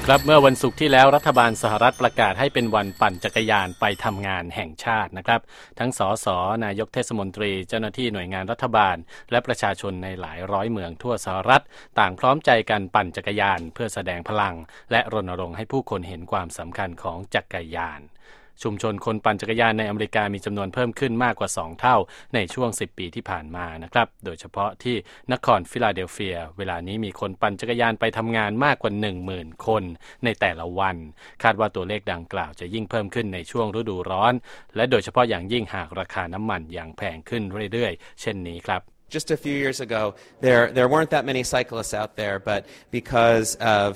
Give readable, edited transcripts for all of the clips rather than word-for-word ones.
ครับเมื่อวันศุกร์ที่แล้วรัฐบาลสหรัฐประกาศให้เป็นวันปั่นจักรยานไปทำงานแห่งชาตินะครับทั้งสสนายกเทศมนตรีเจ้าหน้าที่หน่วยงานรัฐบาลและประชาชนในหลายร้อยเมืองทั่วสหรัฐต่างพร้อมใจกันปั่นจักรยานเพื่อแสดงพลังและรณรงค์ให้ผู้คนเห็นความสำคัญของจักรยานชุมชนคนปั่นจักรยานในอเมริกามีจำนวนเพิ่มขึ้นมากกว่า2เท่าในช่วง10ปีที่ผ่านมานะครับโดยเฉพาะที่นครฟิลาเดลเฟียเวลานี้มีคนปั่นจักรยานไปทำงานมากกว่า 10,000 คนในแต่ละวันคาดว่าตัวเลขดังกล่าวจะยิ่งเพิ่มขึ้นในช่วงฤดูร้อนและโดยเฉพาะอย่างยิ่งหากราคาน้ำมันยังแพงขึ้นเรื่อยๆเช่นนี้ครับ Just a few years ago, there weren't that many cyclists out there, but because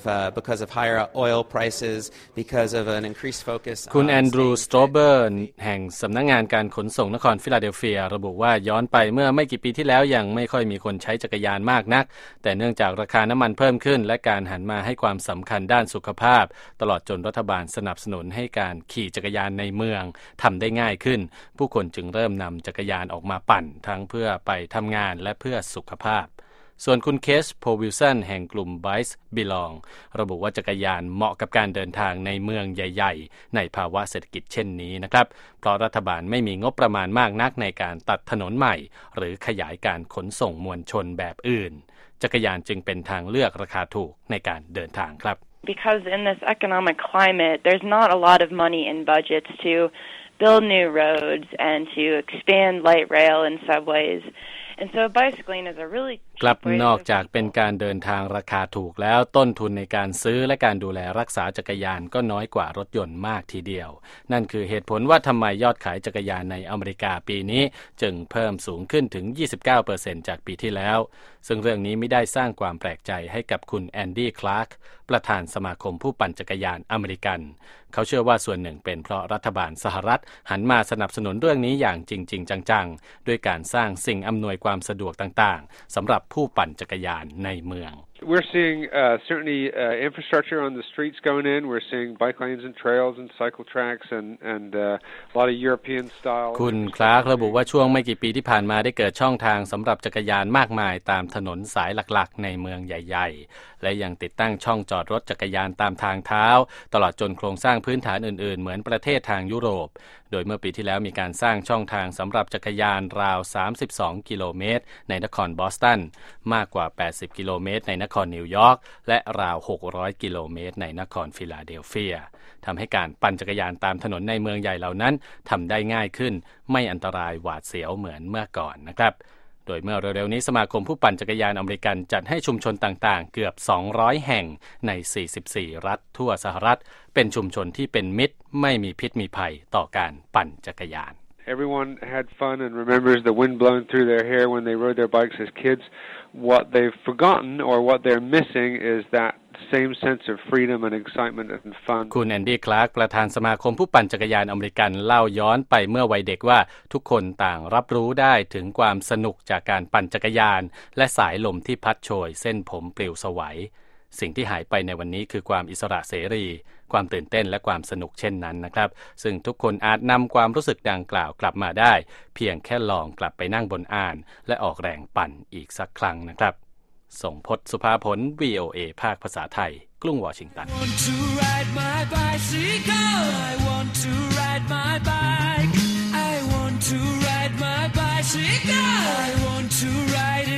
of higher oil prices, because of an increased focus คุณแอนดรูว์ สโตรเบอร์แห่งสำนักงานการขนส่งนครฟิลาเดลเฟียระบุว่าย้อนไปเมื่อไม่กี่ปีที่แล้วยังไม่ค่อยมีคนใช้จักรยานมากนักแต่เนื่องจากราคาน้ำมันเพิ่มขึ้นและการหันมาให้ความสำคัญด้านสุขภาพตลอดจนรัฐบาลสนับสนุนให้การขี่จักรยานในเมืองทำได้ง่ายขึ้นผู้คนจึงเริ่มนำจักรยานออกมาปั่นทั้งเพื่อไปทำงานและเพื่อสุขภาพส่วนคุณเคสโพวิลสันแห่งกลุ่ม Bikes Belong ระบุว่าจักรยานเหมาะกับการเดินทางในเมืองใหญ่ๆในภาวะเศรษฐกิจเช่นนี้นะครับเพราะรัฐบาลไม่มีงบประมาณมากนักในการตัดถนนใหม่หรือขยายการขนส่งมวลชนแบบอื่นจักรยานจึงเป็นทางเลือกราคาถูกในการเดินทางครับ Because in this economic climate there's not a lot of money in budgets to build new roads and to expand light rail and subways and so bicycling is a really กลับนอกจากเป็นการเดินทางราคาถูกแล้วต้นทุนในการซื้อและการดูแลรักษาจักรยานก็น้อยกว่ารถยนต์มากทีเดียวนั่นคือเหตุผลว่าทำไมยอดขายจักรยานในอเมริกาปีนี้จึงเพิ่มสูงขึ้นถึง 29% จากปีที่แล้วซึ่งเรื่องนี้ไม่ได้สร้างความแปลกใจให้กับคุณแอนดี้คลาร์กประธานสมาคมผู้ปั่นจักรยานอเมริกันเขาเชื่อว่าส่วนหนึ่งเป็นเพราะรัฐบาลสหรัฐหันมาสนับสนุนเรื่องนี้อย่างจริงๆจังๆด้วยการสร้างสิ่งอำนวยความสะดวกต่างๆสำหรับผู้ปั่นจักรยานในเมือง We're seeing certainly infrastructure on the streets going in. We're seeing bike lanes and trails and cycle tracks and a lot of European style. คุณคลาร์กระบุว่าช่วงไม่กี่ปีที่ผ่านมาได้เกิดช่องทางสำหรับจักรยานมากมายตามถนนสายหลักๆในเมืองใหญ่ๆและยังติดตั้งช่องจอดรถจักรยานตามทางเท้าตลอดจนโครงสร้างพื้นฐานอื่นๆเหมือนประเทศทางยุโรปโดยเมื่อปีที่แล้วมีการสร้างช่องทางสำหรับจักรยานราว32กิโลเมตรในนครบอสตันมากกว่า80กิโลเมตรในนครนิวยอร์กและราว600กิโลเมตรในนครฟิลาเดลเฟียทำให้การปั่นจักรยานตามถนนในเมืองใหญ่เหล่านั้นทำได้ง่ายขึ้นไม่อันตรายหวาดเสียวเหมือนเมื่อก่อนนะครับโดยเมื่อเร็วๆนี้สมาคมผู้ปั่นจักรยานอเมริกันจัดให้ชุมชนต่างๆเกือบ200แห่งใน44รัฐทั่วสหรัฐเป็นชุมชนที่เป็นมิตรไม่มีพิษมีภัยต่อการปั่นจักรยาน Everyone had fun and remembers the wind blowing through their hair when they rode their bikes as kids. What they've forgotten or what they're missing is that same sense of freedom and excitement and fun. คุณแอนดี้คลาร์กประธานสมาคมผู้ปั่นจักรยานอเมริกันเล่าย้อนไปเมื่อวัยเด็กว่าทุกคนต่างรับรู้ได้ถึงความสนุกจากการปั่นจักรยานและสายลมที่พัดโชยเส้นผมปลิวสวัยสิ่งที่หายไปในวันนี้คือความอิสระเสรีความตื่นเต้นและความสนุกเช่นนั้นนะครับซึ่งทุกคนอาจนำความรู้สึกดังกล่าวกลับมาได้เพียงแค่ลองกลับไปนั่งบนอ่านและออกแรงปั่นอีกสักครั้งนะครับส่งพจน์สุภาผล VOA ภาคภาษาไทยกรุงวอชิงตัน I want to ride my bicycle I want to ride my bike I want to ride my bicycle I want to ride